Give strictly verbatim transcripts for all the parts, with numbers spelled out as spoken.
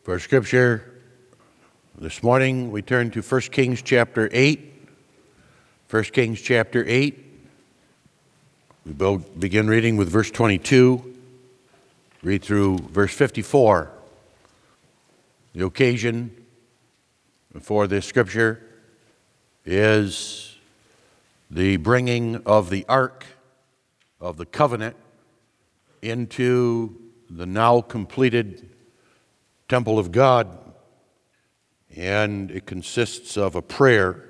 For Scripture this morning, we turn to First Kings chapter eight. First Kings chapter eight. We begin reading with verse twenty-two. Read through verse fifty-four. The occasion for this Scripture is the bringing of the Ark of the Covenant into the now completed Temple of God, and it consists of a prayer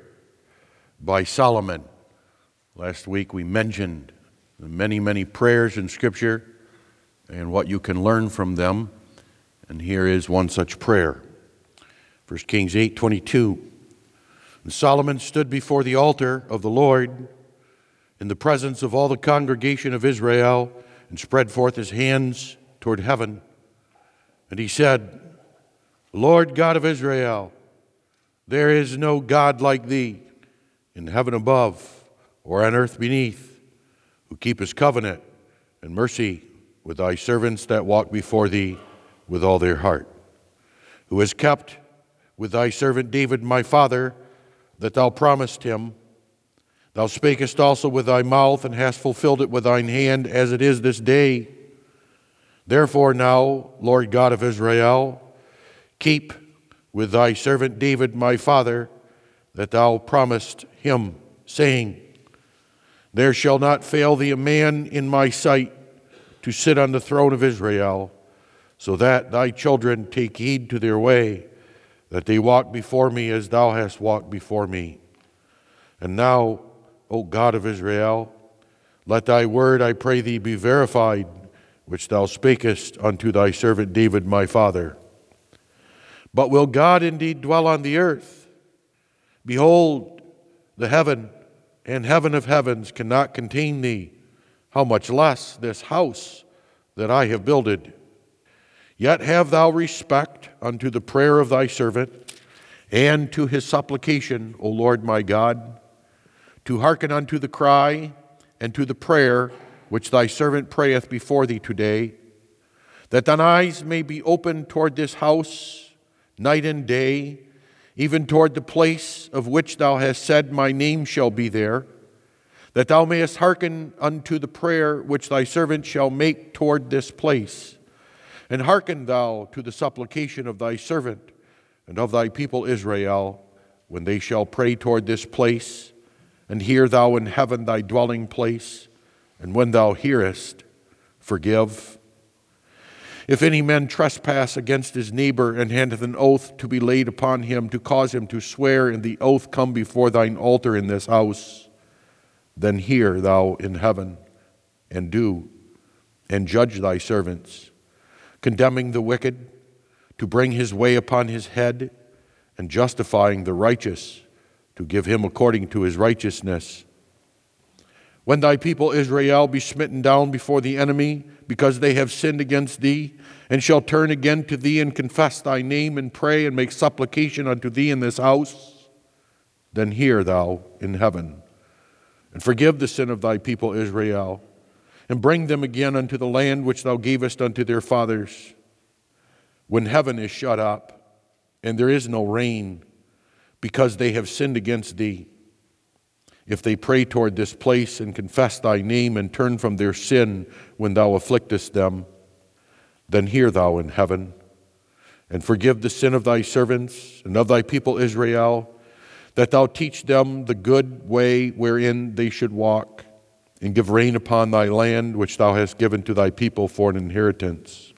by Solomon. Last week we mentioned the many, many prayers in Scripture and what you can learn from them, and here is one such prayer. First Kings eight twenty-two. And Solomon stood before the altar of the Lord in the presence of all the congregation of Israel and spread forth his hands toward heaven. And he said, Lord God of Israel, there is no God like thee in heaven above or on earth beneath, who keepeth covenant and mercy with thy servants that walk before thee with all their heart, who has kept with thy servant David my father that thou promised him. Thou spakest also with thy mouth and hast fulfilled it with thine hand, as it is this day. Therefore now, Lord God of Israel, keep with thy servant David my father that thou promised him, saying, There shall not fail thee a man in my sight to sit on the throne of Israel, so that thy children take heed to their way, that they walk before me as thou hast walked before me. And now, O God of Israel, let thy word, I pray thee, be verified, which thou spakest unto thy servant David my father. But will God indeed dwell on the earth? Behold, the heaven and heaven of heavens cannot contain thee, how much less this house that I have builded. Yet have thou respect unto the prayer of thy servant, and to his supplication, O Lord my God, to hearken unto the cry and to the prayer which thy servant prayeth before thee today, that thine eyes may be opened toward this house night and day, even toward the place of which thou hast said, My name shall be there, that thou mayest hearken unto the prayer which thy servant shall make toward this place. And hearken thou to the supplication of thy servant and of thy people Israel, when they shall pray toward this place, and hear thou in heaven thy dwelling place, and when thou hearest, forgive. If any man trespass against his neighbor, and handeth an oath to be laid upon him, to cause him to swear, and the oath come before thine altar in this house, then hear thou in heaven, and do, and judge thy servants, condemning the wicked, to bring his way upon his head, and justifying the righteous, to give him according to his righteousness. When thy people Israel be smitten down before the enemy, because they have sinned against thee, and shall turn again to thee and confess thy name, and pray and make supplication unto thee in this house, then hear thou in heaven, and forgive the sin of thy people Israel, and bring them again unto the land which thou gavest unto their fathers. When heaven is shut up, and there is no rain, because they have sinned against thee, if they pray toward this place and confess thy name and turn from their sin when thou afflictest them, then hear thou in heaven, and forgive the sin of thy servants and of thy people Israel, that thou teach them the good way wherein they should walk, and give rain upon thy land which thou hast given to thy people for an inheritance.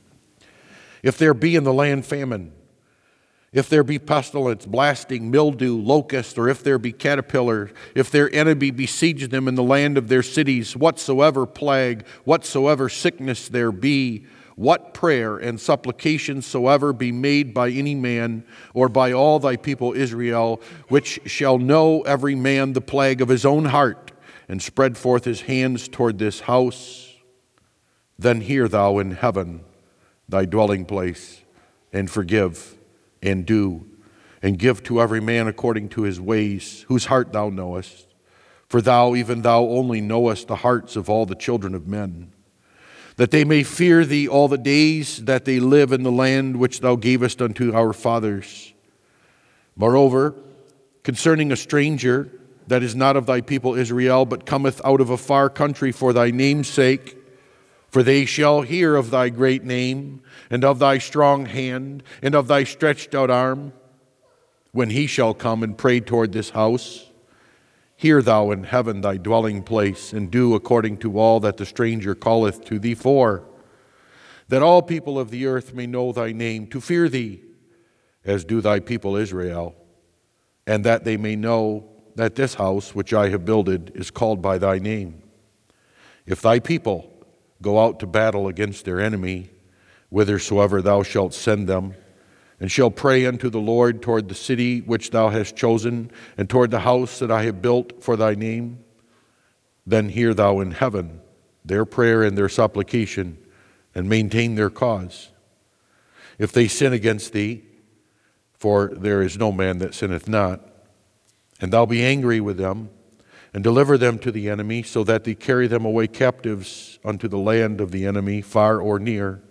If there be in the land famine, if there be pestilence, blasting, mildew, locust, or if there be caterpillar, if their enemy besiege them in the land of their cities, whatsoever plague, whatsoever sickness there be, what prayer and supplication soever be made by any man, or by all thy people Israel, which shall know every man the plague of his own heart, and spread forth his hands toward this house, then hear thou in heaven thy dwelling place, and forgive, and do, and give to every man according to his ways, whose heart thou knowest. For thou, even thou only, knowest the hearts of all the children of men. that they may fear thee all the days that they live in the land which thou gavest unto our fathers. Moreover, concerning a stranger that is not of thy people Israel, but cometh out of a far country for thy name's sake, for they shall hear of thy great name, and of thy strong hand, and of thy stretched out arm, when he shall come and pray toward this house, hear thou in heaven thy dwelling place, and do according to all that the stranger calleth to thee for, that all people of the earth may know thy name, to fear thee, as do thy people Israel, and that they may know that this house which I have builded is called by thy name. If thy people go out to battle against their enemy, whithersoever thou shalt send them, and shall pray unto the Lord toward the city which thou hast chosen, and toward the house that I have built for thy name, then hear thou in heaven their prayer and their supplication, and maintain their cause. If they sin against thee, for there is no man that sinneth not, and thou be angry with them, and deliver them to the enemy, so that they carry them away captives unto the land of the enemy, far or near.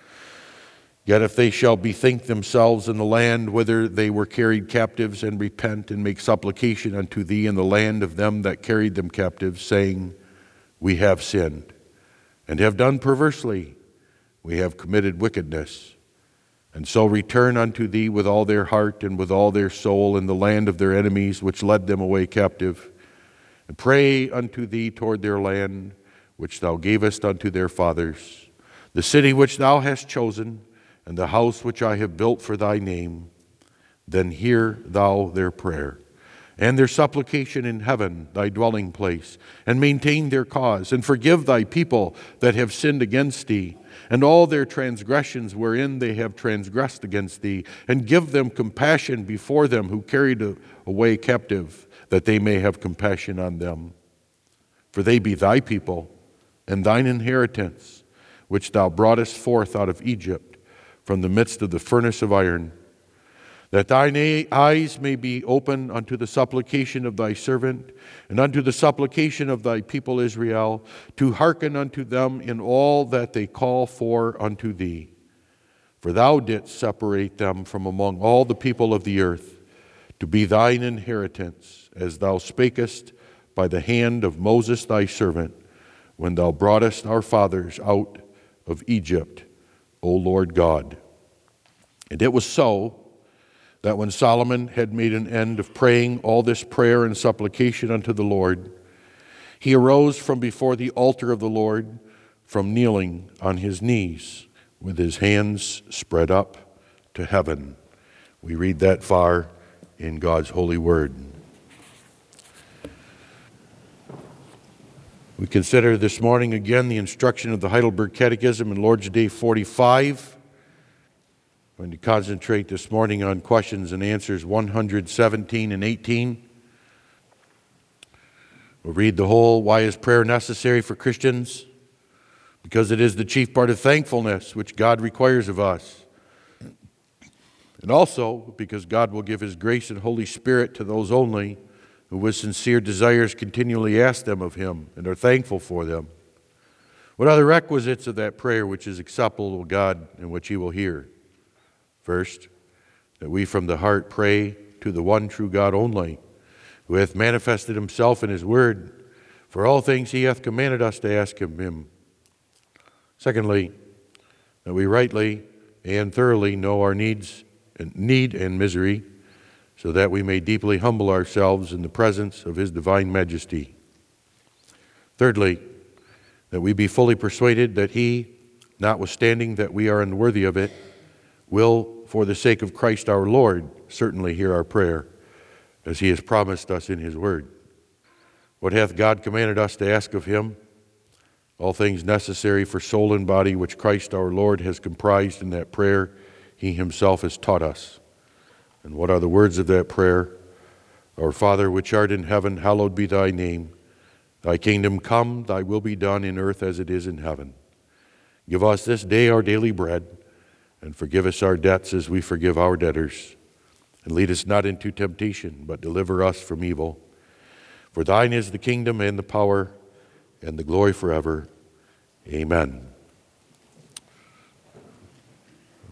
Yet if they shall bethink themselves in the land whither they were carried captives, and repent and make supplication unto thee in the land of them that carried them captives, saying, we have sinned, and have done perversely, we have committed wickedness, and so return unto thee with all their heart and with all their soul in the land of their enemies, which led them away captive, and pray unto thee toward their land, which thou gavest unto their fathers, the city which thou hast chosen, and the house which I have built for thy name, then hear thou their prayer, and their supplication in heaven, thy dwelling place, and maintain their cause, and forgive thy people that have sinned against thee, and all their transgressions wherein they have transgressed against thee, and give them compassion before them who carried away captive, that they may have compassion on them. For they be thy people, and thine inheritance, which thou broughtest forth out of Egypt, from the midst of the furnace of iron, that thine eyes may be open unto the supplication of thy servant, and unto the supplication of thy people Israel, to hearken unto them in all that they call for unto thee. For thou didst separate them from among all the people of the earth, to be thine inheritance, as thou spakest by the hand of Moses thy servant, when thou broughtest our fathers out of Egypt, O Lord God. And it was so that when Solomon had made an end of praying all this prayer and supplication unto the Lord, he arose from before the altar of the Lord, from kneeling on his knees, with his hands spread up to heaven. We read that far in God's holy word. We consider this morning again the instruction of the Heidelberg Catechism in Lord's Day forty-five. I'm going to concentrate this morning on questions and answers one hundred seventeen and eighteen. We'll read the whole. Why is prayer necessary for Christians? Because it is the chief part of thankfulness which God requires of us. And also because God will give his grace and Holy Spirit to those only who with sincere desires continually ask them of him and are thankful for them. What are the requisites of that prayer which is acceptable to God and which he will hear? First, that we from the heart pray to the one true God only, who hath manifested himself in his word. For all things he hath commanded us to ask of him. Secondly, that we rightly and thoroughly know our needs and need and misery, so that we may deeply humble ourselves in the presence of his divine majesty. Thirdly, that we be fully persuaded that he, notwithstanding that we are unworthy of it, will, for the sake of Christ our Lord, certainly hear our prayer, as he has promised us in his word. What hath God commanded us to ask of him? All things necessary for soul and body, which Christ our Lord has comprised in that prayer he himself has taught us. And what are the words of that prayer? Our Father, which art in heaven, hallowed be thy name. Thy kingdom come, thy will be done in earth as it is in heaven. Give us this day our daily bread, and forgive us our debts as we forgive our debtors. And lead us not into temptation, but deliver us from evil. For thine is the kingdom and the power and the glory forever. Amen.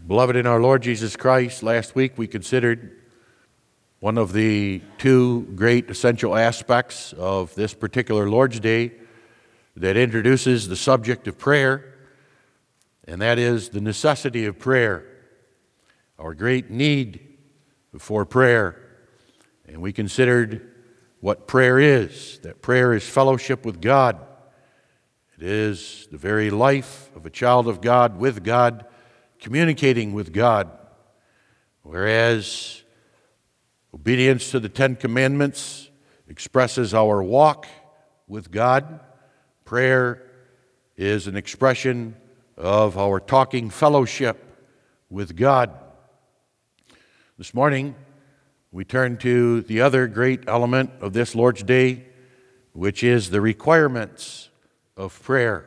Beloved in our Lord Jesus Christ, last week we considered one of the two great essential aspects of this particular Lord's Day that introduces the subject of prayer, and that is the necessity of prayer, our great need for prayer. And we considered what prayer is, that prayer is fellowship with God. It is the very life of a child of God with God, communicating with God, whereas obedience to the Ten Commandments expresses our walk with God. Prayer is an expression of our talking fellowship with God. This morning, we turn to the other great element of this Lord's Day, which is the requirements of prayer.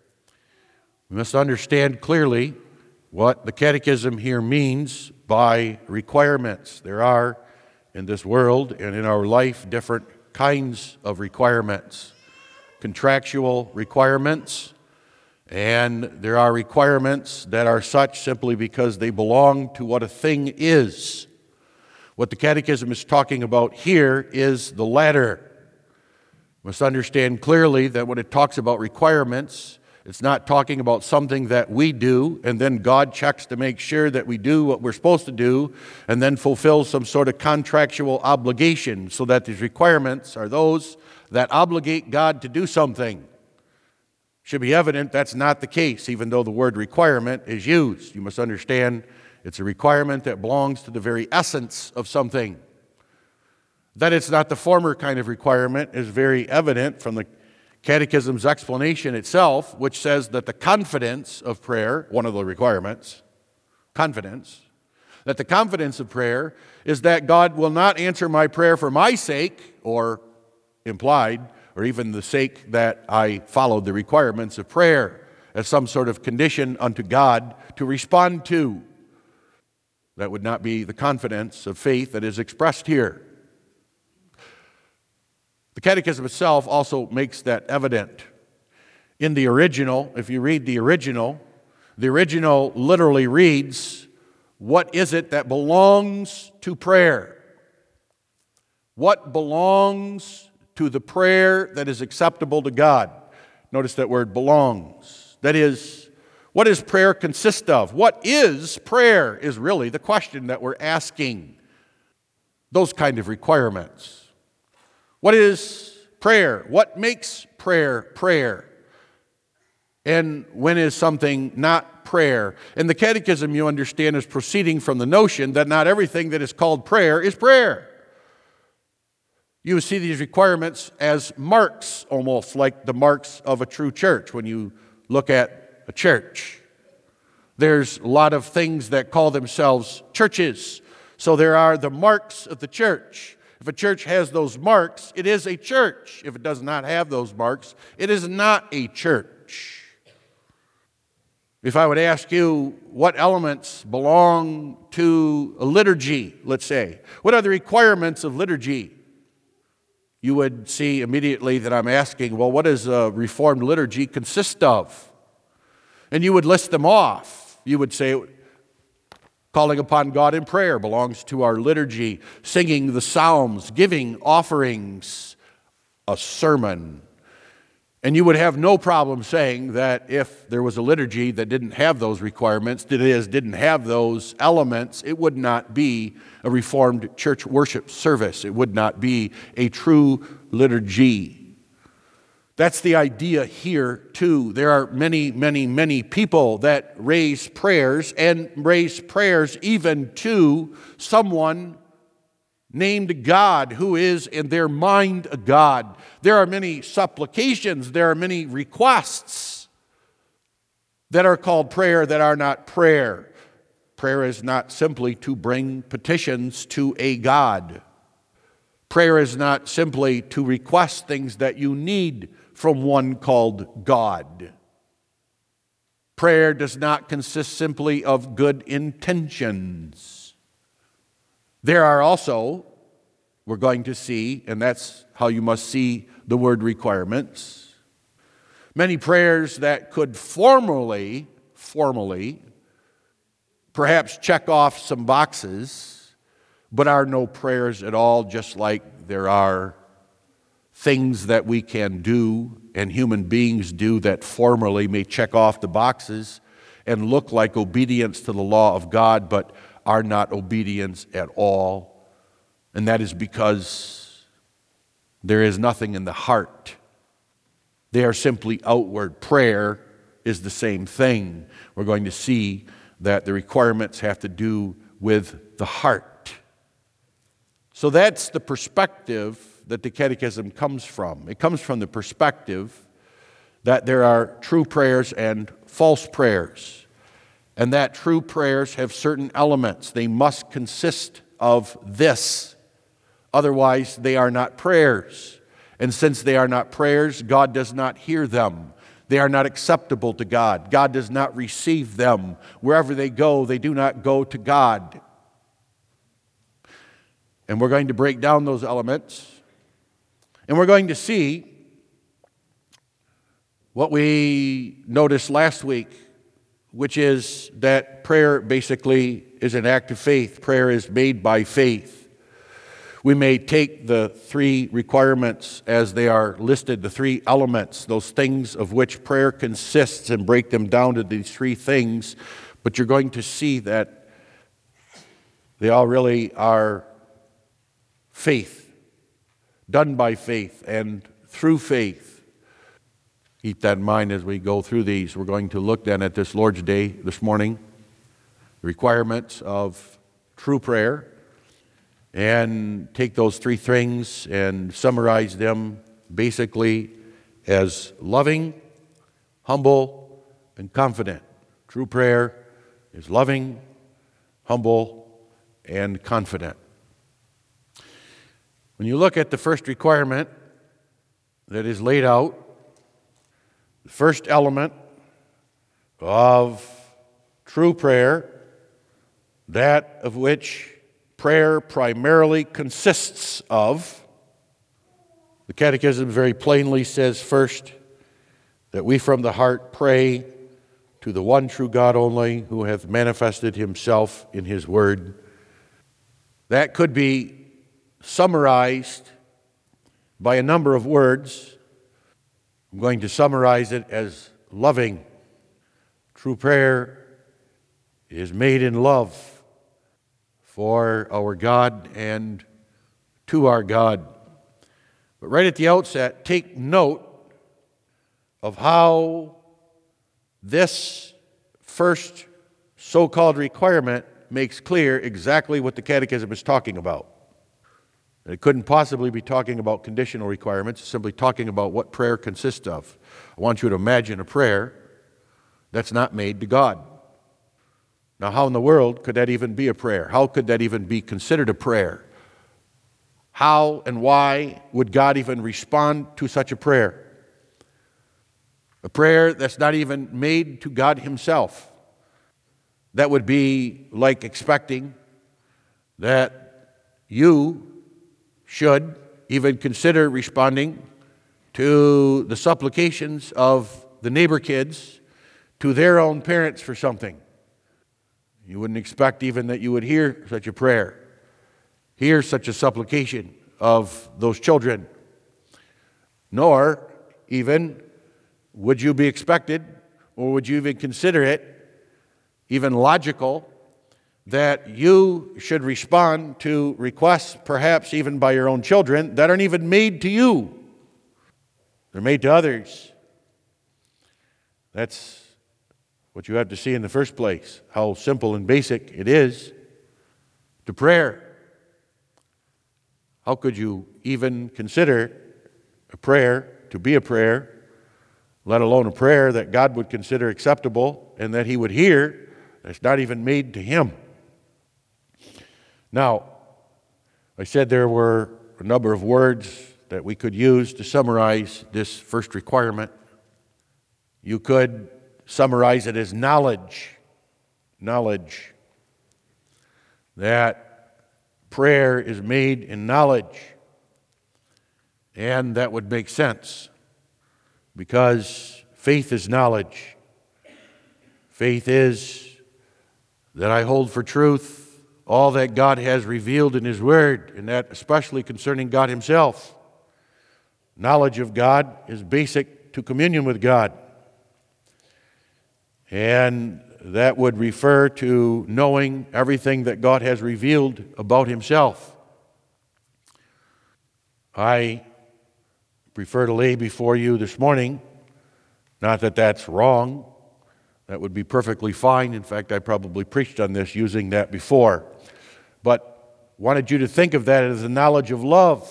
We must understand clearly what the Catechism here means by requirements. There are, in this world and in our life, different kinds of requirements. Contractual requirements, and there are requirements that are such simply because they belong to what a thing is. What the Catechism is talking about here is the latter. We must understand clearly that when it talks about requirements, it's not talking about something that we do and then God checks to make sure that we do what we're supposed to do and then fulfill some sort of contractual obligation, so that these requirements are those that obligate God to do something. Should be evident that's not the case, even though the word requirement is used. You must understand it's a requirement that belongs to the very essence of something. That it's not the former kind of requirement is very evident from the Catechism's explanation itself, which says that the confidence of prayer, one of the requirements, confidence, that the confidence of prayer is that God will not answer my prayer for my sake, or implied, or even the sake that I followed the requirements of prayer as some sort of condition unto God to respond to. That would not be the confidence of faith that is expressed here. The Catechism itself also makes that evident. In the original, if you read the original, the original literally reads, "What is it that belongs to prayer?" What belongs to the prayer that is acceptable to God? Notice that word belongs. That is, what does prayer consist of? What is prayer is really the question that we're asking. Those kind of requirements. What is prayer? What makes prayer prayer? And when is something not prayer? And the Catechism, you understand, is proceeding from the notion that not everything that is called prayer is prayer. You see these requirements as marks, almost like the marks of a true church when you look at a church. There's a lot of things that call themselves churches. So there are the marks of the church. If a church has those marks, it is a church. If it does not have those marks, it is not a church. If I would ask you what elements belong to a liturgy, let's say, what are the requirements of liturgy? You would see immediately that I'm asking, well, what does a Reformed liturgy consist of? And you would list them off. You would say, calling upon God in prayer belongs to our liturgy. Singing the psalms, giving offerings, a sermon. And you would have no problem saying that if there was a liturgy that didn't have those requirements, that is, didn't have those elements, it would not be a Reformed church worship service. It would not be a true liturgy. That's the idea here, too. There are many, many, many people that raise prayers and raise prayers even to someone named God, who is in their mind a God. There are many supplications, there are many requests that are called prayer that are not prayer. Prayer is not simply to bring petitions to a God. Prayer is not simply to request things that you need from one called God. Prayer does not consist simply of good intentions. There are also, we're going to see, and that's how you must see the word requirements, many prayers that could formally, formally perhaps check off some boxes, but are no prayers at all, just like there are things that we can do and human beings do that formally may check off the boxes and look like obedience to the law of God, but are not obedience at all. And that is because there is nothing in the heart. They are simply outward. Prayer is the same thing. We're going to see that the requirements have to do with the heart. So that's the perspective that the Catechism comes from. It comes from the perspective that there are true prayers and false prayers, and that true prayers have certain elements. They must consist of this. Otherwise, they are not prayers. And since they are not prayers, God does not hear them. They are not acceptable to God. God does not receive them. Wherever they go, they do not go to God. And we're going to break down those elements. And we're going to see what we noticed last week, which is that prayer basically is an act of faith. Prayer is made by faith. We may take the three requirements as they are listed, the three elements, those things of which prayer consists, and break them down to these three things, but you're going to see that they all really are faith, done by faith and through faith. Keep that in mind as we go through these. We're going to look then at this Lord's Day this morning, the requirements of true prayer, and take those three things and summarize them basically as loving, humble, and confident. True prayer is loving, humble, and confident. When you look at the first requirement that is laid out, the first element of true prayer, that of which prayer primarily consists of, the Catechism very plainly says first that we from the heart pray to the one true God only, who hath manifested himself in his word. That could be summarized by a number of words. I'm going to summarize it as loving. True prayer is made in love for our God and to our God. But right at the outset, take note of how this first so-called requirement makes clear exactly what the Catechism is talking about. It couldn't possibly be talking about conditional requirements, it's simply talking about what prayer consists of. I want you to imagine a prayer that's not made to God. Now, how in the world could that even be a prayer? How could that even be considered a prayer? How and why would God even respond to such a prayer? A prayer that's not even made to God himself. That would be like expecting that you should even consider responding to the supplications of the neighbor kids to their own parents for something. You wouldn't expect even that you would hear such a prayer, hear such a supplication of those children. Nor even would you be expected, or would you even consider it even logical, that you should respond to requests, perhaps even by your own children, that aren't even made to you. They're made to others. That's what you have to see in the first place, how simple and basic it is to prayer. How could you even consider a prayer to be a prayer, let alone a prayer that God would consider acceptable and that he would hear, that's not even made to him? Now, I said there were a number of words that we could use to summarize this first requirement. You could summarize it as knowledge. Knowledge. That prayer is made in knowledge. And that would make sense, because faith is knowledge. Faith is that I hold for truth all that God has revealed in His Word, and that especially concerning God Himself. Knowledge of God is basic to communion with God. And that would refer to knowing everything that God has revealed about Himself. I prefer to lay before you this morning, not that that's wrong, that would be perfectly fine. In fact, I probably preached on this using that before. But wanted you to think of that as the knowledge of love.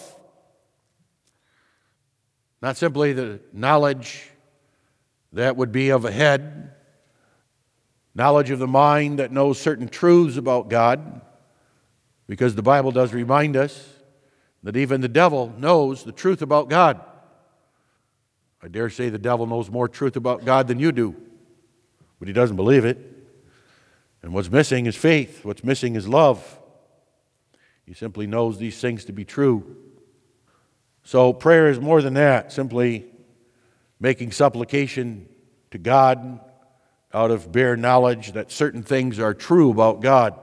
Not simply the knowledge that would be of a head, knowledge of the mind that knows certain truths about God, because the Bible does remind us that even the devil knows the truth about God. I dare say the devil knows more truth about God than you do, but he doesn't believe it. And what's missing is faith. What's missing is love. He simply knows these things to be true. So prayer is more than that, simply making supplication to God out of bare knowledge that certain things are true about God.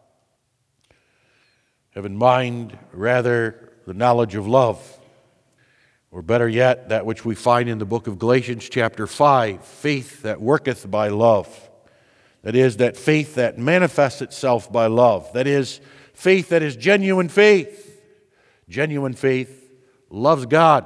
Have in mind, rather, the knowledge of love. Or better yet, that which we find in the book of Galatians chapter five, faith that worketh by love. That is, that faith that manifests itself by love. That is, faith that is genuine faith. Genuine faith loves God.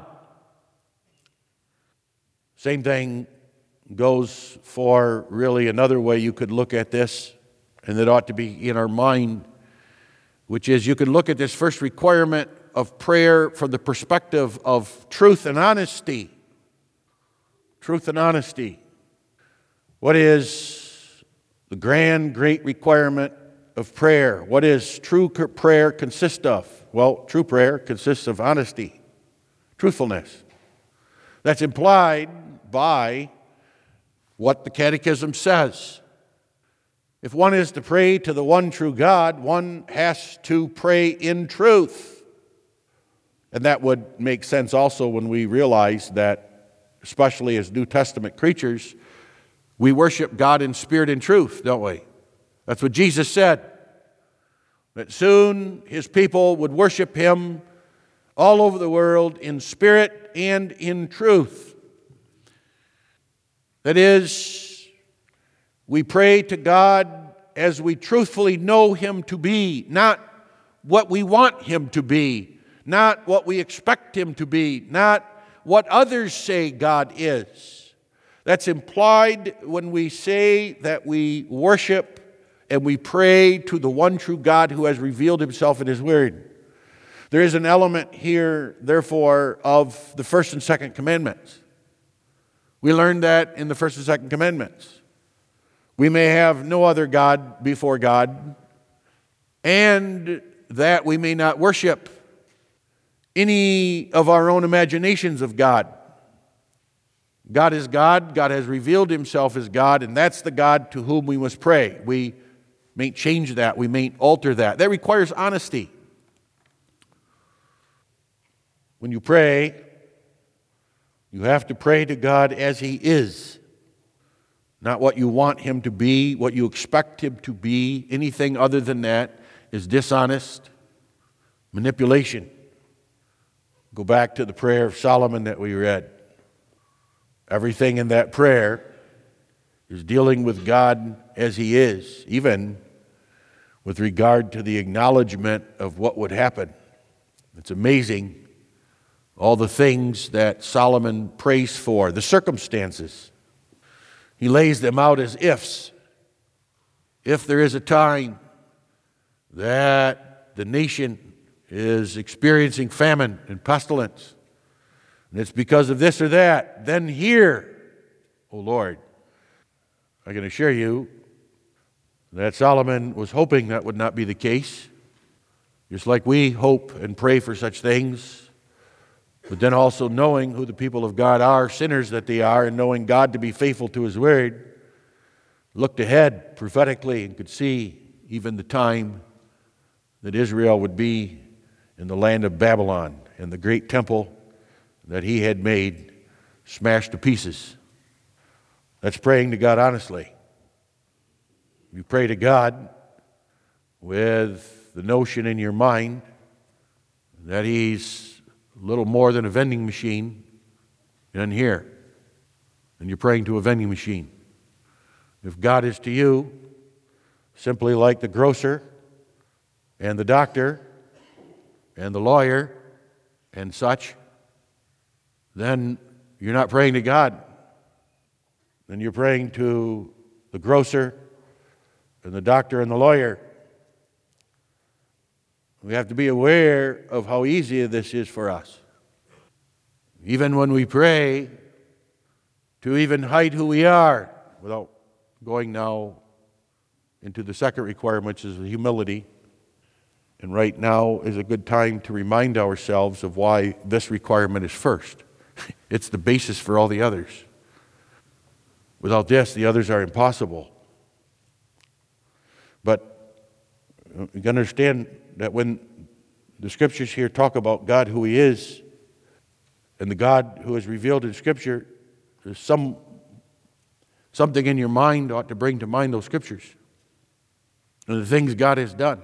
Same thing goes for really another way you could look at this, and that ought to be in our mind, which is you could look at this first requirement of prayer from the perspective of truth and honesty. Truth and honesty. What is the grand, great requirement of prayer? What does true prayer consist of? Well, true prayer consists of honesty, truthfulness. That's implied by what the Catechism says. If one is to pray to the one true God, one has to pray in truth. And that would make sense also when we realize that, especially as New Testament creatures, we worship God in spirit and truth, don't we? That's what Jesus said. That soon His people would worship Him all over the world in spirit and in truth. That is, we pray to God as we truthfully know Him to be, not what we want Him to be, not what we expect Him to be, not what others say God is. That's implied when we say that we worship and we pray to the one true God who has revealed Himself in His Word. There is an element here, therefore, of the first and second commandments. We learned that in the first and second commandments. We may have no other God before God, and that we may not worship any of our own imaginations of God. God is God. God has revealed Himself as God, and that's the God to whom we must pray. We may change that. We may alter that. That requires honesty. When you pray, you have to pray to God as He is, not what you want Him to be, what you expect Him to be. Anything other than that is dishonest, manipulation. Go back to the prayer of Solomon that we read. Everything in that prayer is dealing with God as He is, even with regard to the acknowledgement of what would happen. It's amazing, all the things that Solomon prays for, the circumstances. He lays them out as ifs. If there is a time that the nation is experiencing famine and pestilence, and it's because of this or that, then hear, O Lord. I can assure you that Solomon was hoping that would not be the case, just like we hope and pray for such things, but then also knowing who the people of God are, sinners that they are, and knowing God to be faithful to His Word, looked ahead prophetically and could see even the time that Israel would be in the land of Babylon, and the great temple that he had made smashed to pieces. That's praying to God honestly. You pray to God with the notion in your mind that He's a little more than a vending machine in here, and you're praying to a vending machine. If God is to you simply like the grocer and the doctor and the lawyer and such, then you're not praying to God. Then you're praying to the grocer and the doctor and the lawyer. We have to be aware of how easy this is for us. Even when we pray, to even hide who we are, without going now into the second requirement, which is humility. And right now is a good time to remind ourselves of why this requirement is first. It's the basis for all the others. Without this, the others are impossible. But you can understand that when the Scriptures here talk about God, who He is, and the God who is revealed in Scripture, there's some, something in your mind ought to bring to mind those Scriptures. And the things God has done.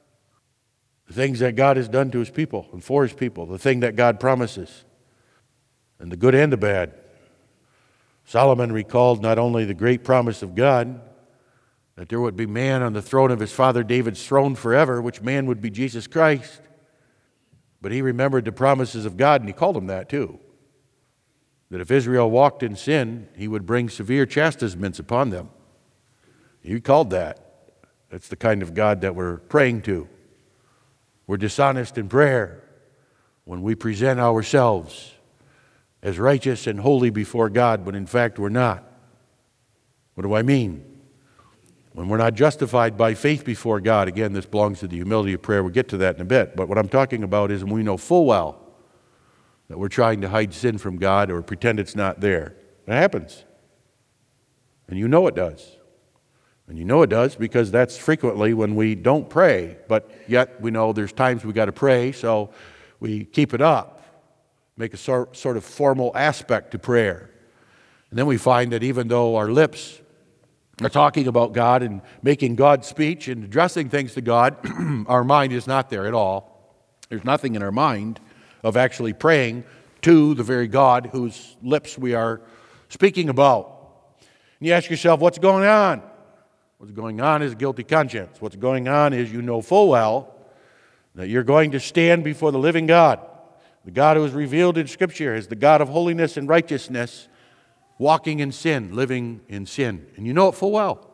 The things that God has done to His people and for His people. The thing that God promises. And the good and the bad. Solomon recalled not only the great promise of God, that there would be man on the throne of his father David's throne forever, which man would be Jesus Christ. But he remembered the promises of God, and he called him that too. That if Israel walked in sin, He would bring severe chastisements upon them. He called that. That's the kind of God that we're praying to. We're dishonest in prayer when we present ourselves as righteous and holy before God, when in fact we're not. What do I mean? When we're not justified by faith before God. Again, this belongs to the humility of prayer. We'll get to that in a bit. But what I'm talking about is when we know full well that we're trying to hide sin from God or pretend it's not there. It happens. And you know it does. And you know it does because that's frequently when we don't pray. But yet we know there's times we got to pray, so we keep it up. Make a sort, sort of formal aspect to prayer. And then we find that even though our lips are talking about God and making God's speech and addressing things to God, our mind is not there at all. There's nothing in our mind of actually praying to the very God whose lips we are speaking about. And you ask yourself, what's going on? What's going on is a guilty conscience. What's going on is you know full well that you're going to stand before the living God, the God who is revealed in Scripture as the God of holiness and righteousness, walking in sin, living in sin. And you know it full well.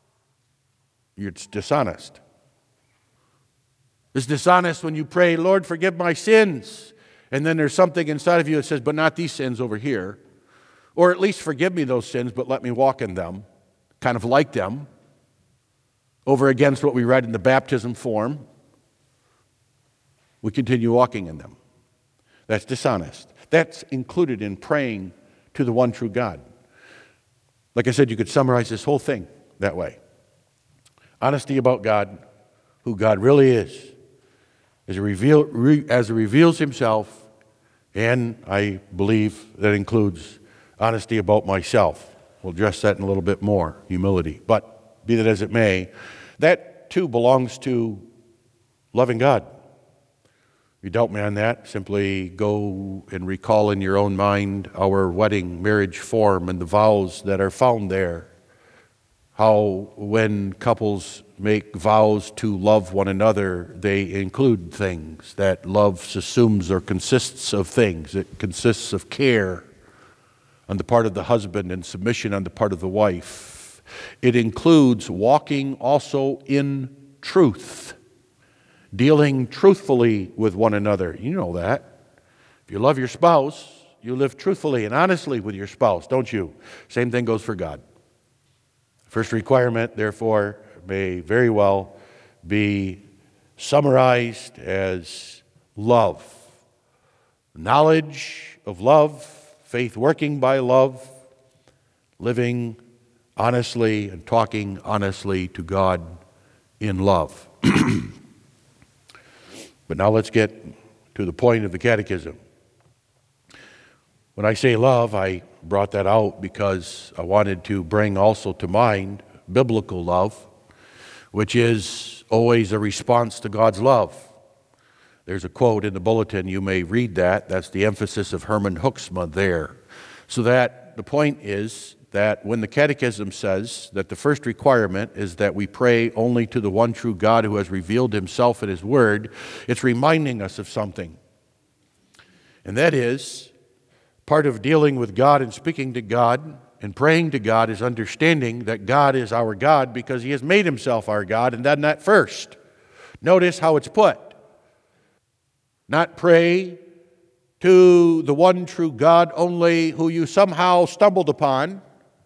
You're dishonest. It's dishonest when you pray, Lord, forgive my sins. And then there's something inside of you that says, but not these sins over here. Or at least forgive me those sins, but let me walk in them. Kind of like them. Over against what we read in the baptism form. We continue walking in them. That's dishonest. That's included in praying to the one true God. Like I said, you could summarize this whole thing that way. Honesty about God, who God really is, as it, reveal, re, as it reveals Himself, and I believe that includes honesty about myself. We'll address that in a little bit more, humility. But be that as it may, that too belongs to loving God. If you doubt me on that, simply go and recall in your own mind our wedding marriage form and the vows that are found there. How when couples make vows to love one another, they include things. That love assumes or consists of things. It consists of care on the part of the husband and submission on the part of the wife. It includes walking also in truth. Dealing truthfully with one another. You know that. If you love your spouse, you live truthfully and honestly with your spouse, don't you? Same thing goes for God. First requirement, therefore, may very well be summarized as love. Knowledge of love, faith working by love, living honestly and talking honestly to God in love. But now let's get to the point of the catechism. When I say love, I brought that out because I wanted to bring also to mind biblical love. which is always a response to God's love. There's a quote in the bulletin. You may read that. That's the emphasis of Herman Hoeksma there. So that the point is that when the Catechism says that the first requirement is that we pray only to the one true God who has revealed himself in his word, it's reminding us of something. And that is, part of dealing with God and speaking to God and praying to God is understanding that God is our God because he has made himself our God and done that first. Notice how it's put. Not pray to the one true God only who you somehow stumbled upon,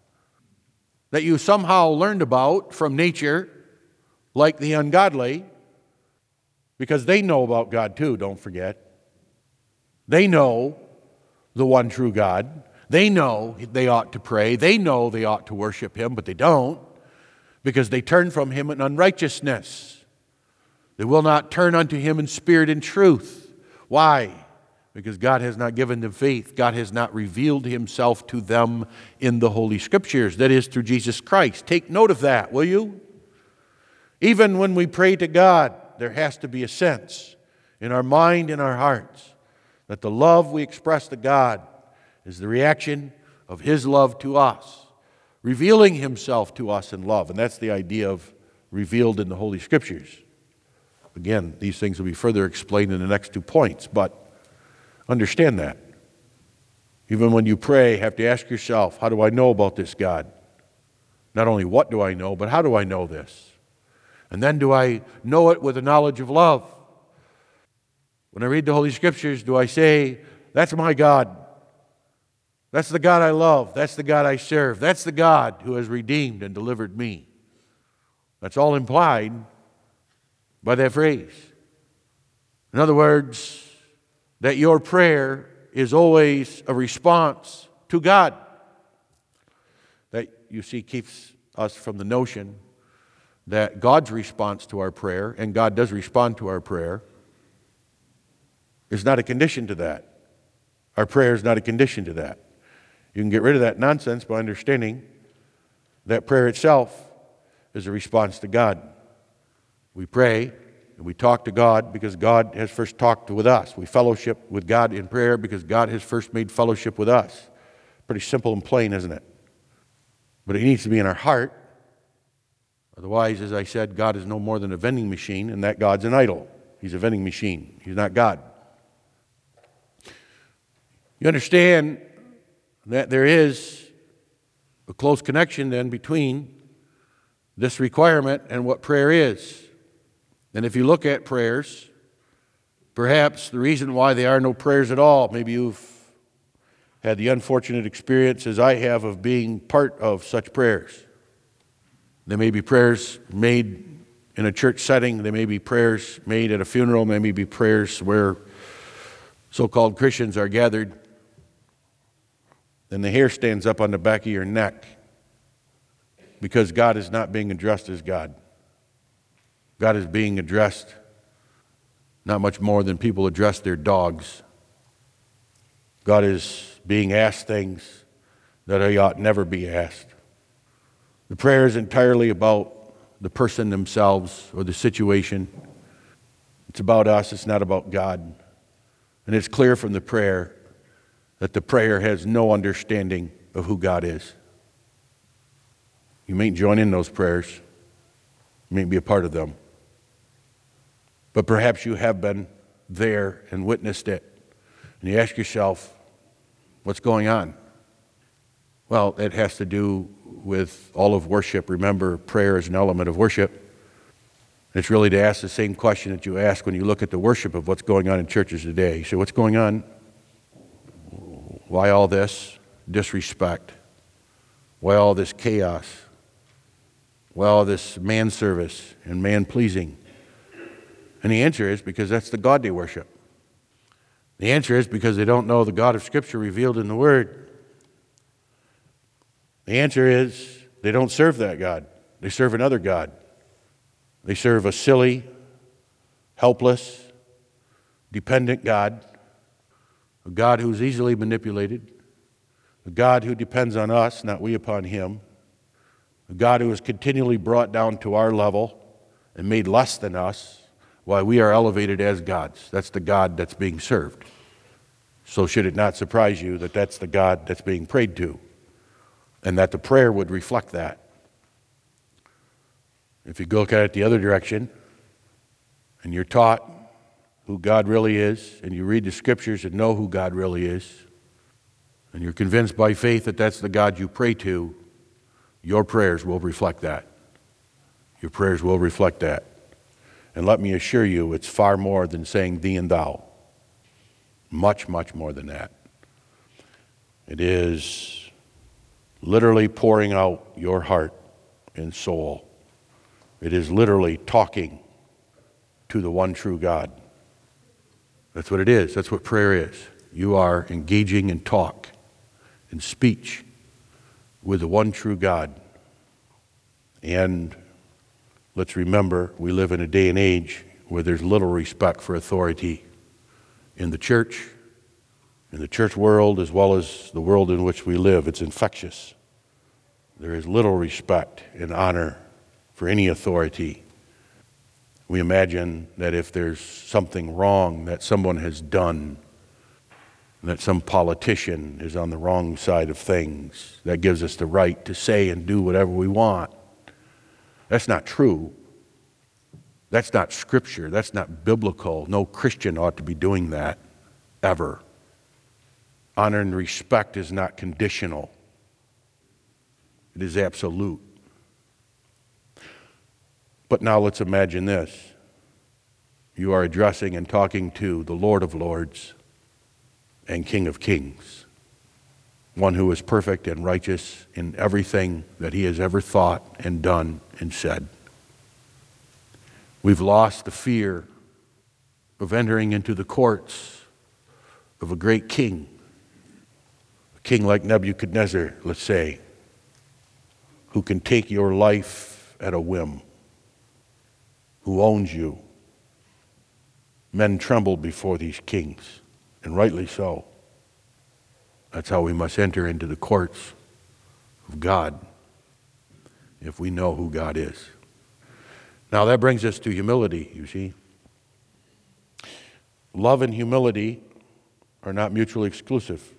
that you somehow learned about from nature, like the ungodly, because they know about God too, don't forget. They know the one true God. They know they ought to pray. They know they ought to worship him, but they don't, because they turn from him in unrighteousness. They will not turn unto him in spirit and truth. Why? Because God has not given them faith. God has not revealed himself to them in the Holy Scriptures. That is, through Jesus Christ. Take note of that, will you? Even when we pray to God, there has to be a sense in our mind and our hearts that the love we express to God is the reaction of his love to us, revealing himself to us in love. And that's the idea of revealed in the Holy Scriptures. Again, these things will be further explained in the next two points, but understand that. Even when you pray, you have to ask yourself, how do I know about this God? Not only what do I know, but how do I know this? And then do I know it with a knowledge of love? When I read the Holy Scriptures, do I say, that's my God. That's the God I love. That's the God I serve. That's the God who has redeemed and delivered me. That's all implied by that phrase. In other words, that your prayer is always a response to God. That, you see, keeps us from the notion that God's response to our prayer, and God does respond to our prayer, is not a condition to that. Our prayer is not a condition to that. You can get rid of that nonsense by understanding that prayer itself is a response to God. We pray and we talk to God because God has first talked with us. We fellowship with God in prayer because God has first made fellowship with us. Pretty simple and plain, isn't it? But it needs to be in our heart. Otherwise, as I said, God is no more than a vending machine, and that God's an idol. He's a vending machine. He's not God. You understand that there is a close connection then between this requirement and what prayer is. And if you look at prayers, perhaps the reason why there are no prayers at all, maybe you've had the unfortunate experience as I have of being part of such prayers. There may be prayers made in a church setting. There may be prayers made at a funeral. There may be prayers where so-called Christians are gathered. And the hair stands up on the back of your neck because God is not being addressed as God. God is being addressed not much more than people address their dogs. God is being asked things that he ought never be asked. The prayer is entirely about the person themselves or the situation. It's about us, it's not about God. And it's clear from the prayer that the prayer has no understanding of who God is. You may join in those prayers. You may be a part of them. But perhaps you have been there and witnessed it. And you ask yourself, what's going on? Well, it has to do with all of worship. Remember, prayer is an element of worship. It's really to ask the same question that you ask when you look at the worship of what's going on in churches today. You say, what's going on? Why all this disrespect? Why all this chaos? Why all this man service and man pleasing? And the answer is because that's the God they worship. The answer is because they don't know the God of Scripture revealed in the Word. The answer is they don't serve that God. They serve another God. They serve a silly, helpless, dependent God, a God who's easily manipulated, a God who depends on us, not we upon him, a God who is continually brought down to our level and made less than us, why we are elevated as gods. That's the God that's being served. So should it not surprise you that that's the God that's being prayed to, and that the prayer would reflect that? If you look at it the other direction, and you're taught who God really is, and you read the scriptures and know who God really is, and you're convinced by faith that that's the God you pray to, your prayers will reflect that. Your prayers will reflect that. And let me assure you, it's far more than saying thee and thou. Much, much more than that. It is literally pouring out your heart and soul. It is literally talking to the one true God. That's what it is. That's what prayer is. You are engaging in talk, in speech, with the one true God. And let's remember, we live in a day and age where there's little respect for authority in the church, in the church world, as well as the world in which we live. It's infectious. There is little respect and honor for any authority. We imagine that if there's something wrong that someone has done, that some politician is on the wrong side of things, that gives us the right to say and do whatever we want. That's not true. That's not scripture. That's not biblical. No Christian ought to be doing that, ever. Honor and respect is not conditional. It is absolute. But now let's imagine this. You are addressing and talking to the Lord of Lords and King of Kings, one who is perfect and righteous in everything that he has ever thought and done and said. We've lost the fear of entering into the courts of a great king, a king like Nebuchadnezzar, let's say, who can take your life at a whim, who owns you. Men tremble before these kings, and rightly so. That's how we must enter into the courts of God, if we know who God is. Now that brings us to humility, you see. Love and humility are not mutually exclusive.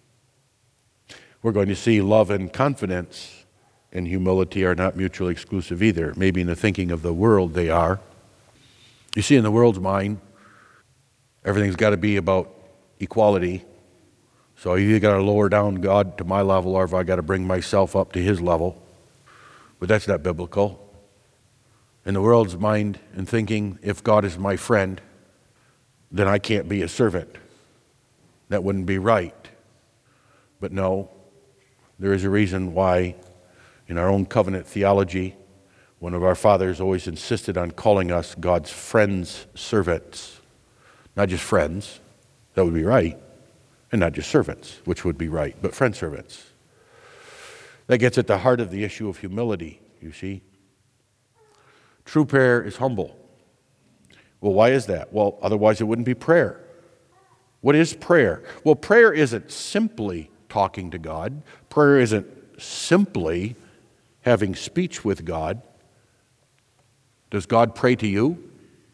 We're going to see love and confidence and humility are not mutually exclusive either. Maybe in the thinking of the world they are. You see, in the world's mind, everything's got to be about equality. So you either got to lower down God to my level, or if I got to bring myself up to his level. But that's not biblical. In the world's mind and thinking, if God is my friend, then I can't be a servant. That wouldn't be right. But no, there is a reason why in our own covenant theology, one of our fathers always insisted on calling us God's friends, servants. Not just friends, that would be right, and not just servants, which would be right, but friend servants. That gets at the heart of the issue of humility, you see. True prayer is humble. Well, why is that? Well, otherwise it wouldn't be prayer. What is prayer? Well, prayer isn't simply talking to God. Prayer isn't simply having speech with God. Does God pray to you?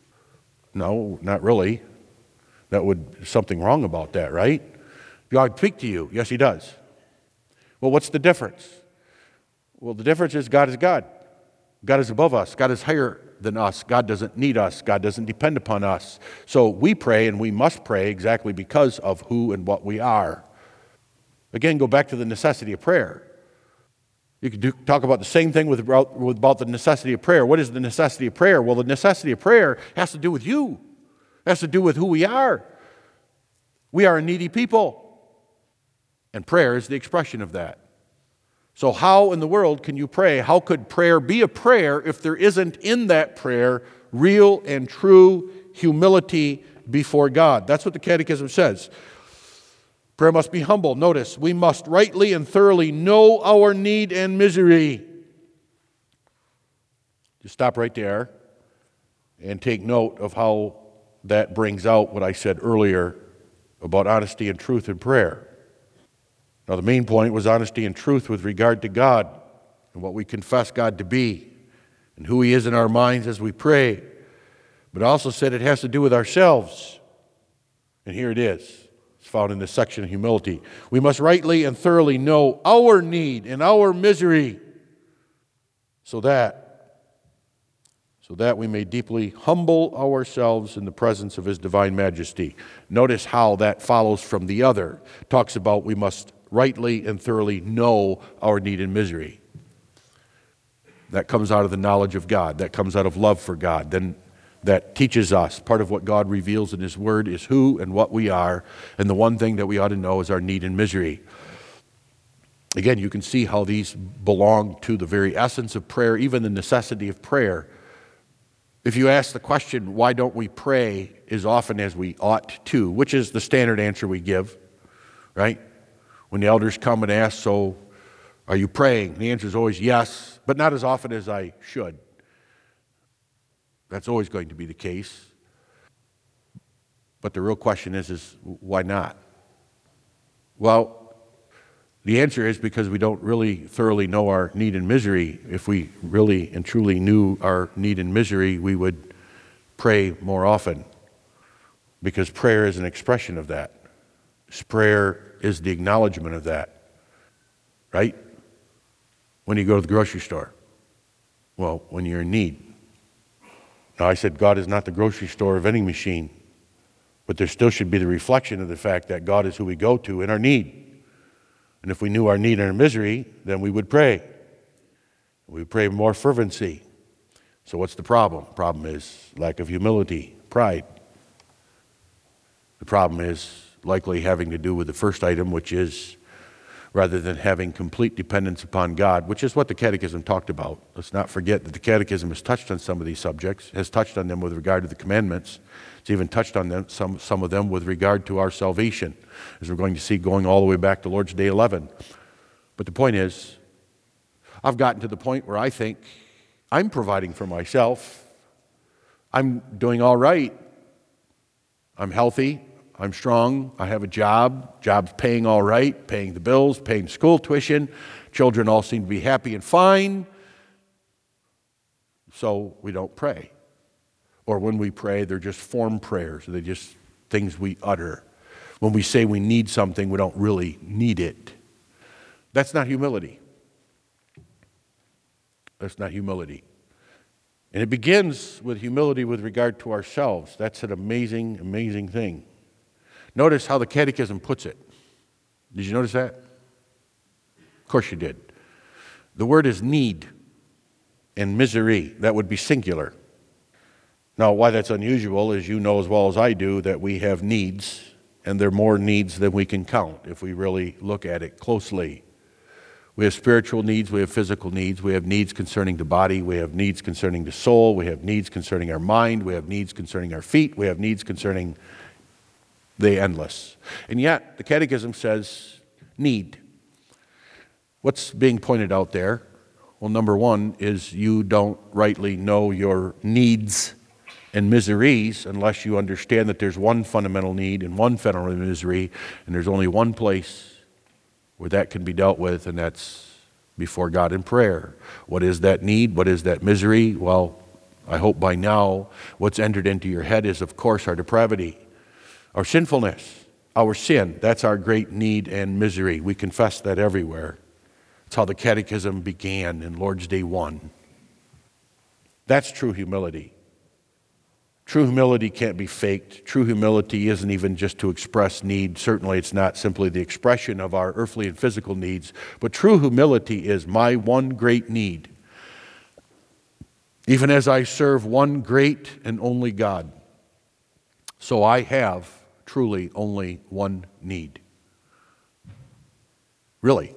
No, not really. That would something wrong about that, right? God speak to you? Yes, he does. Well, what's the difference? Well, the difference is God is God. God is above us. God is higher than us. God doesn't need us. God doesn't depend upon us. So we pray, and we must pray exactly because of who and what we are. Again, go back to the necessity of prayer. You could do, talk about the same thing with about, with about the necessity of prayer. What is the necessity of prayer? Well, the necessity of prayer has to do with you. It has to do with who we are. We are a needy people. And prayer is the expression of that. So how in the world can you pray? How could prayer be a prayer if there isn't in that prayer real and true humility before God? That's what the Catechism says. Prayer must be humble. Notice, we must rightly and thoroughly know our need and misery. Just stop right there and take note of how that brings out what I said earlier about honesty and truth in prayer. Now, the main point was honesty and truth with regard to God and what we confess God to be and who He is in our minds as we pray, but also said it has to do with ourselves. And here it is. It's found in this section of humility. We must rightly and thoroughly know our need and our misery so that so that we may deeply humble ourselves in the presence of His divine majesty. Notice how that follows from the other. It talks about we must rightly and thoroughly know our need and misery. That comes out of the knowledge of God. That comes out of love for God. Then that teaches us. Part of what God reveals in His Word is who and what we are. And the one thing that we ought to know is our need and misery. Again, you can see how these belong to the very essence of prayer, even the necessity of prayer. If you ask the question, why don't we pray as often as we ought to, which is the standard answer we give, right? When the elders come and ask, so are you praying? The answer is always yes, but not as often as I should. That's always going to be the case. But the real question is, is why not? Well, the answer is because we don't really thoroughly know our need and misery. If we really and truly knew our need and misery, we would pray more often, because prayer is an expression of that. Prayer is the acknowledgement of that, right? When you go to the grocery store, well, when you're in need. Now, I said God is not the grocery store or vending machine, but there still should be the reflection of the fact that God is who we go to in our need. And if we knew our need and our misery, then we would pray. We would pray with more fervency. So what's the problem? The problem is lack of humility, pride. The problem is likely having to do with the first item, which is rather than having complete dependence upon God, which is what the Catechism talked about. Let's not forget that the Catechism has touched on some of these subjects, has touched on them with regard to the commandments. It's even touched on them, some, some of them with regard to our salvation, as we're going to see going all the way back to Lord's Day eleven. But the point is, I've gotten to the point where I think I'm providing for myself. I'm doing all right. I'm healthy. I'm strong. I have a job. Job's paying all right, paying the bills, paying school tuition. Children all seem to be happy and fine. So we don't pray. Or when we pray, they're just form prayers. They're just things we utter. When we say we need something, we don't really need it. That's not humility. That's not humility. And it begins with humility with regard to ourselves. That's an amazing, amazing thing. Notice how the Catechism puts it. Did you notice that? Of course you did. The word is need and misery. That would be singular. Now, why that's unusual is you know as well as I do that we have needs, and there are more needs than we can count if we really look at it closely. We have spiritual needs, we have physical needs, we have needs concerning the body, we have needs concerning the soul, we have needs concerning our mind, we have needs concerning our feet, we have needs concerning the endless. And yet, the Catechism says need. What's being pointed out there? Well, number one is you don't rightly know your needs and miseries unless you understand that there's one fundamental need and one fundamental misery, and there's only one place where that can be dealt with, and that's before God in prayer. What is that need? What is that misery? Well, I hope by now what's entered into your head is, of course, our depravity, our sinfulness, our sin. That's our great need and misery. We confess that everywhere. That's how the Catechism began in Lord's Day one. That's true humility. True humility can't be faked. True humility isn't even just to express need. Certainly it's not simply the expression of our earthly and physical needs. But true humility is my one great need. Even as I serve one great and only God, so I have truly only one need. Really.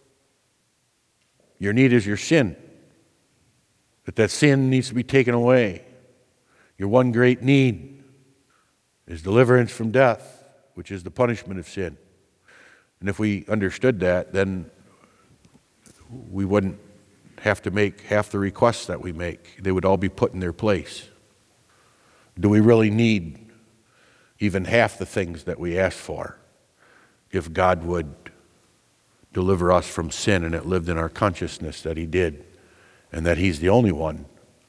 Your need is your sin. That that sin needs to be taken away. Your one great need is deliverance from death, which is the punishment of sin. And if we understood that, then we wouldn't have to make half the requests that we make. They would all be put in their place. Do we really need even half the things that we ask for if God would deliver us from sin and it lived in our consciousness that He did, and that He's the only one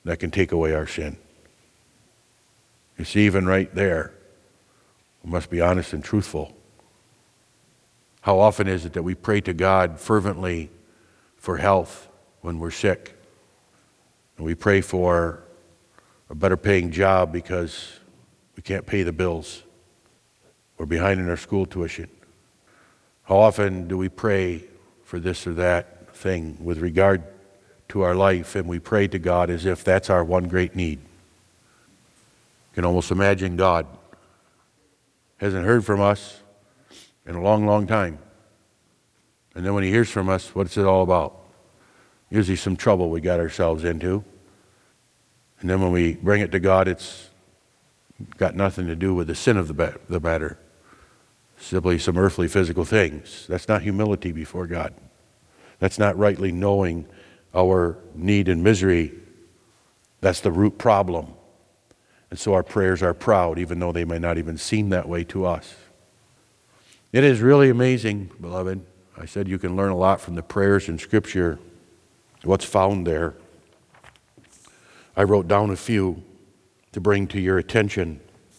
that can take away our sin. You see, even right there, we must be honest and truthful. How often is it that we pray to God fervently for health when we're sick? And we pray for a better paying job because we can't pay the bills. We're behind in our school tuition. How often do we pray for this or that thing with regard to our life, and we pray to God as if that's our one great need? You can almost imagine God hasn't heard from us in a long, long time. And then when he hears from us, what's it all about? Usually some trouble we got ourselves into. And then when we bring it to God, it's got nothing to do with the sin of the, the matter. Simply some earthly physical things. That's not humility before God. That's not rightly knowing our need and misery. That's the root problem. And so our prayers are proud, even though they may not even seem that way to us. It is really amazing, beloved. I said you can learn a lot from the prayers in Scripture, what's found there. I wrote down a few to bring to your attention.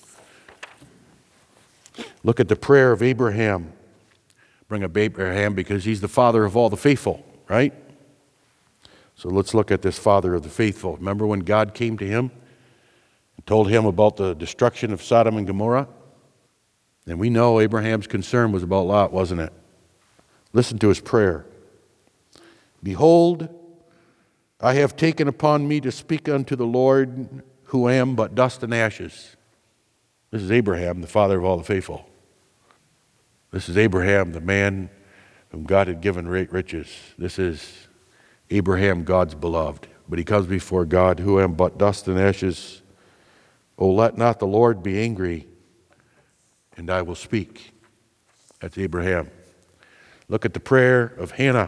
Look at the prayer of Abraham. Bring up Abraham because he's the father of all the faithful, right? So let's look at this father of the faithful. Remember when God came to him and told him about the destruction of Sodom and Gomorrah? And we know Abraham's concern was about Lot, wasn't it? Listen to his prayer. Behold, I have taken upon me to speak unto the Lord, who am but dust and ashes. This is Abraham, the father of all the faithful. This is Abraham, the man whom God had given great riches. This is Abraham, God's beloved. But he comes before God, who am but dust and ashes. O let not the Lord be angry, and I will speak. That's Abraham. Look at the prayer of Hannah.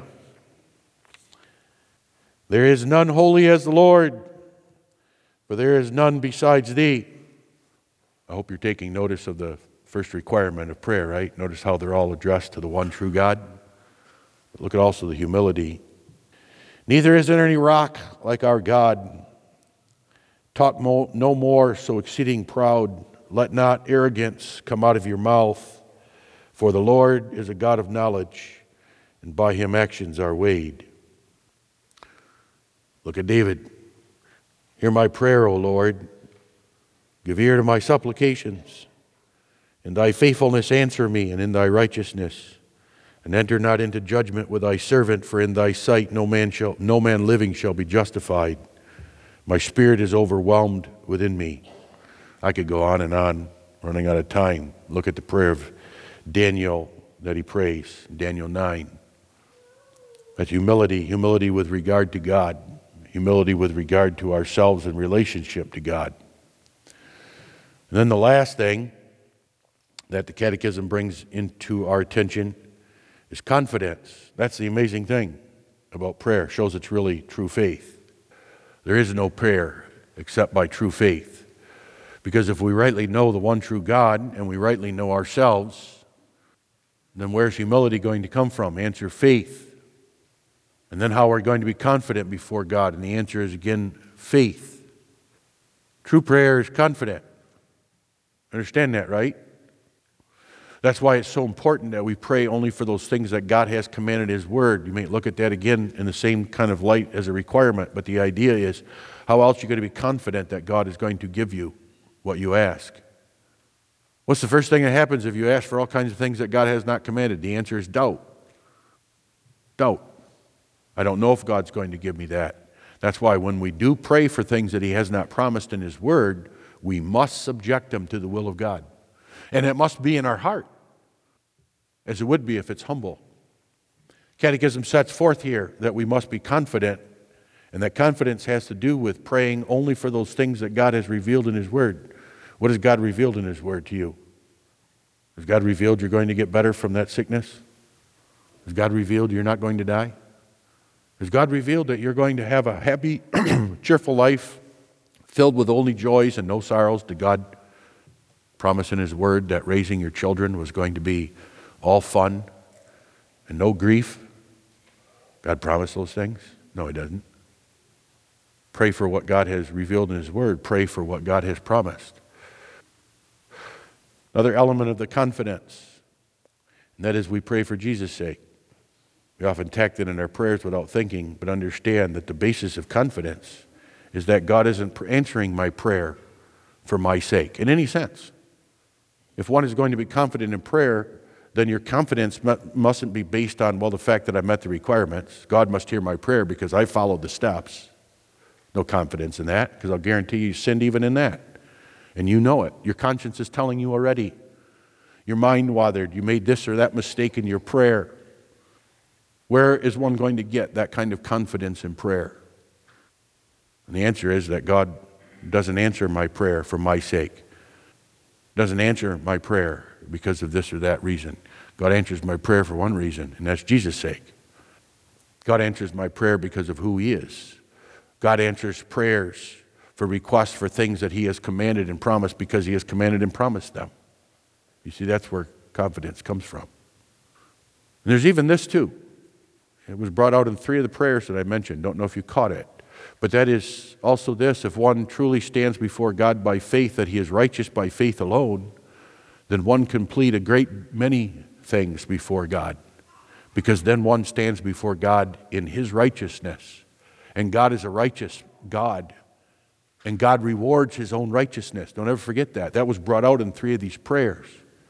There is none holy as the Lord, for there is none besides thee. I hope you're taking notice of the first requirement of prayer, right? Notice how they're all addressed to the one true God. But look at also the humility. Neither is there any rock like our God. Talk mo- no more so exceeding proud. Let not arrogance come out of your mouth. For the Lord is a God of knowledge, and by him actions are weighed. Look at David. Hear my prayer, O Lord. Give ear to my supplications. In thy faithfulness answer me, and in thy righteousness. And enter not into judgment with thy servant, for in thy sight no man shall, no man living shall be justified. My spirit is overwhelmed within me. I could go on and on, running out of time. Look at the prayer of Daniel that he prays, Daniel nine. That's humility, humility with regard to God, humility with regard to ourselves in relationship to God. And then the last thing that the Catechism brings into our attention is confidence. That's the amazing thing about prayer. It shows it's really true faith. There is no prayer except by true faith. Because if we rightly know the one true God and we rightly know ourselves, then where's humility going to come from? Answer, faith. And then how are we going to be confident before God? And the answer is again, faith. True prayer is confident. Understand that, right? That's why it's so important that we pray only for those things that God has commanded His Word. You may look at that again in the same kind of light as a requirement, but the idea is, how else are you going to be confident that God is going to give you what you ask? What's the first thing that happens if you ask for all kinds of things that God has not commanded? The answer is doubt. Doubt. I don't know if God's going to give me that. That's why when we do pray for things that He has not promised in His Word, we must subject them to the will of God. And it must be in our heart, as it would be if it's humble. Catechism sets forth here that we must be confident, and that confidence has to do with praying only for those things that God has revealed in His Word. What has God revealed in His Word to you? Has God revealed you're going to get better from that sickness? Has God revealed you're not going to die? Has God revealed that you're going to have a happy, cheerful life filled with only joys and no sorrows? Did God promise in His Word that raising your children was going to be all fun and no grief? God promised those things? No, He doesn't. Pray for what God has revealed in His Word. Pray for what God has promised. Another element of the confidence, and that is we pray for Jesus' sake. We often tack it in our prayers without thinking, but understand that the basis of confidence is that God isn't answering my prayer for my sake, in any sense. If one is going to be confident in prayer, then your confidence mustn't be based on, well, the fact that I met the requirements. God must hear my prayer because I followed the steps. No confidence in that, because I'll guarantee you sinned even in that. And you know it. Your conscience is telling you already. Your mind wathered. You made this or that mistake in your prayer. Where is one going to get that kind of confidence in prayer? And the answer is that God doesn't answer my prayer for my sake. Doesn't answer my prayer because of this or that reason. God answers my prayer for one reason, and that's Jesus' sake. God answers my prayer because of who He is. God answers prayers for requests for things that He has commanded and promised because He has commanded and promised them. You see, that's where confidence comes from. And there's even this too. It was brought out in three of the prayers that I mentioned. Don't know if you caught it. But that is also this: if one truly stands before God by faith, that He is righteous by faith alone, then one can plead a great many things before God. Because then one stands before God in His righteousness. And God is a righteous God. And God rewards His own righteousness. Don't ever forget that. That was brought out in three of these prayers.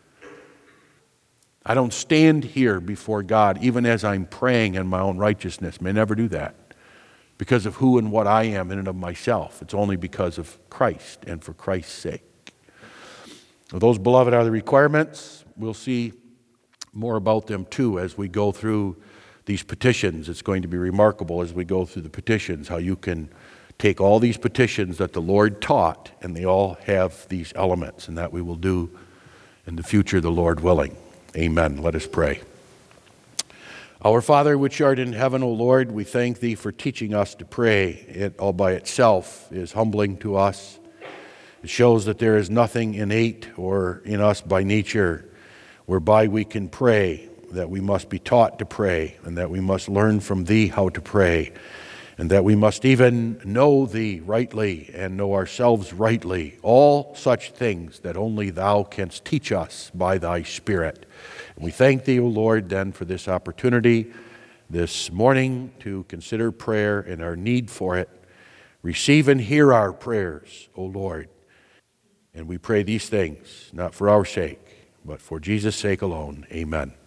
I don't stand here before God even as I'm praying in my own righteousness. May never do that. Because of who and what I am in and of myself. It's only because of Christ and for Christ's sake. Well, those, beloved, are the requirements. We'll see more about them too as we go through these petitions. It's going to be remarkable as we go through the petitions, how you can take all these petitions that the Lord taught, and they all have these elements, and that we will do in the future, the Lord willing. Amen. Let us pray. Our Father, which art in heaven, O Lord, we thank Thee for teaching us to pray. It all by itself is humbling to us. It shows that there is nothing innate or in us by nature whereby we can pray, that we must be taught to pray, and that we must learn from Thee how to pray, and that we must even know Thee rightly and know ourselves rightly. All such things that only Thou canst teach us by Thy Spirit. And we thank Thee, O Lord, then for this opportunity this morning to consider prayer and our need for it. Receive and hear our prayers, O Lord. And we pray these things, not for our sake, but for Jesus' sake alone. Amen.